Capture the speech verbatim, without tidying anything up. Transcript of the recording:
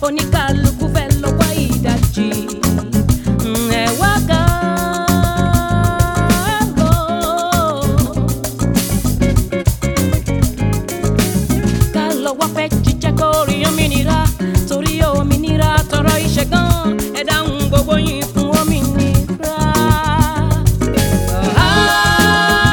oníkálukú fẹ́ lọ wá ìdajì. Ẹ wá ká lọ. Ká lọ wá fẹ́ jíjẹ́ kó rí òmìnira torí òmìnira tọrọ ìṣẹ́gun ẹ dáhùn gbogbo yín fún.